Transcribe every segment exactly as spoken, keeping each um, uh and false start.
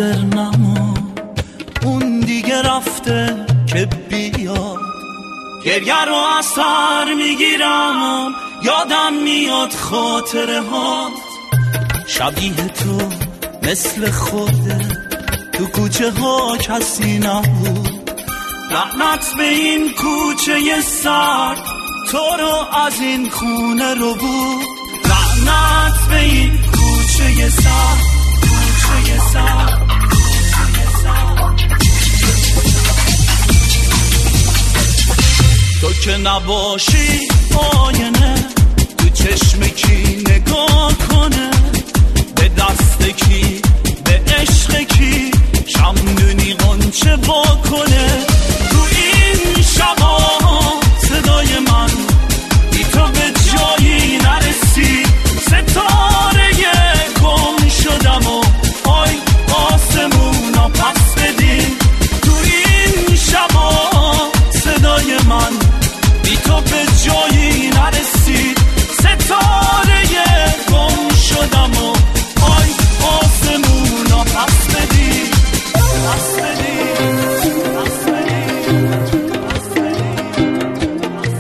حاضر نما، اون دیگه رفته که بیاد. گریه رو از سر میگیرم، یادم میاد خاطره ها. شبیه تو مثل خوده تو کوچه ها کسی نبود. لعنت به این کوچه سرد، تو رو از این خونه رو بود. لعنت به این کوچه سرد، کوچه سرد، کوچه سرد. تو که نباشی آینه، تو چشم کی نگاه کنه؟ به دست کی، به عشق کی، شمدونی غنچه وا کنه؟ تو این شبا صدای من بی تو به جایی نرسی. ستاره گم شدم و آی آسمونا پس بدین. تو این شبا صدای من بی تو به جایی نرسی. ستاره گم شدم و آی آسمونا پس بدین، پس بدین، پس بدین، پس بدین.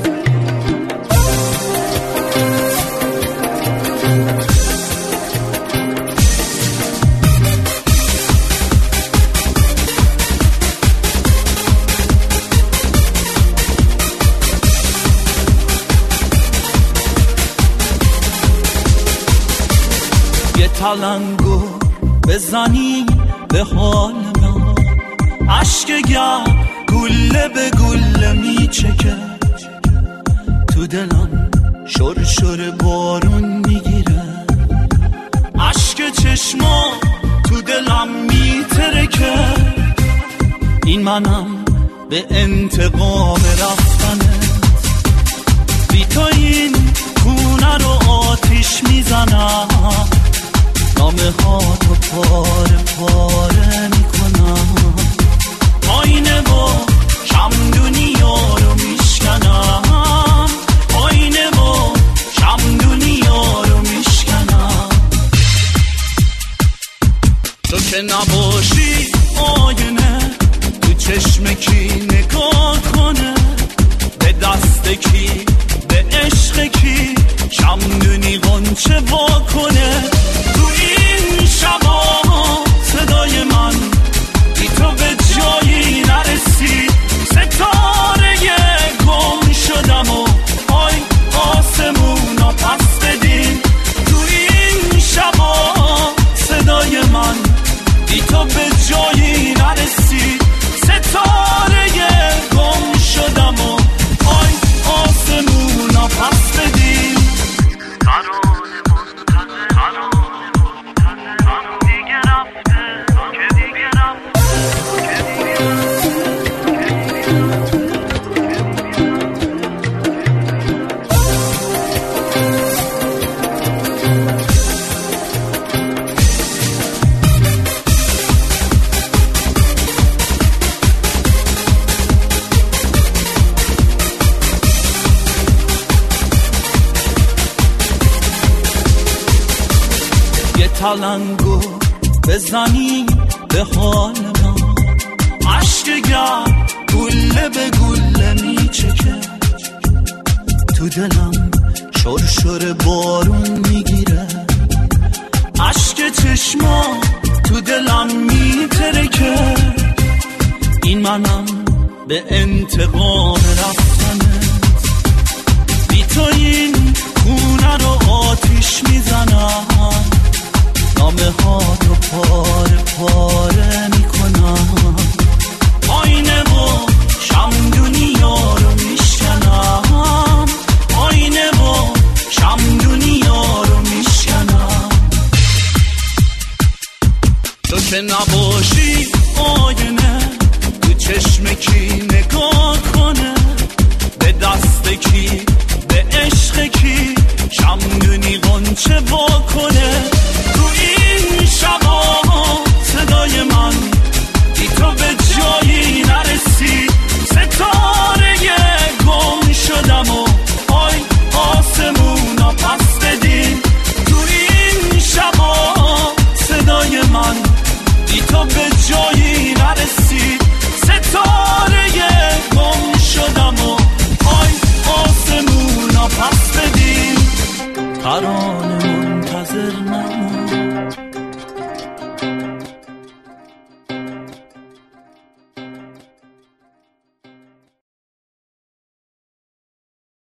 یه تلنگو بزنی به حال من، عشق گرم گله به گله میچکه. تو دلم شور شور بارون میگیره، عشق چشما تو دلم میترکه. این منم به انتقام رفتنت، بی تو این خونه رو آتیش میزنم. نامه ها تو پاره پاره میکنم، آینه و شمدونی ها رو میشکنم. آینه و شمدونی ها رو میشکنم. تو که نباشی آینه، تو چشم کی نگاه کنه؟ به دست کی، به عشق کی، شمدونی غنچه وا کنه؟ تو این شبا صدای من بی تو به جایی نرسی. ستاره گم شدم و آی آسمونا پس بدین. تو این شبا صدای من بی تو به جایی نرسی. ستاره گم شدم و آی آسمونا پس بدین. تلنگو بزنی به حال من، عشق گرم گله به گله میچکه. تو دلم شور شور بارون میگیره، عشق چشما تو دلم میترکه. این منم به انتقام رفتنت، بی تو این خونه رو آتیش میزنم. نامه ها رو پاره پاره میکنم، آینه و شمدونی ها رو میشکنم. آینه و شمدونی ها رو میشکنم. تو که نباشی آینه، تو چشم کی نگاه کنه؟ به دست کی، به عشق کی، شمدونی غنچه وا کنه؟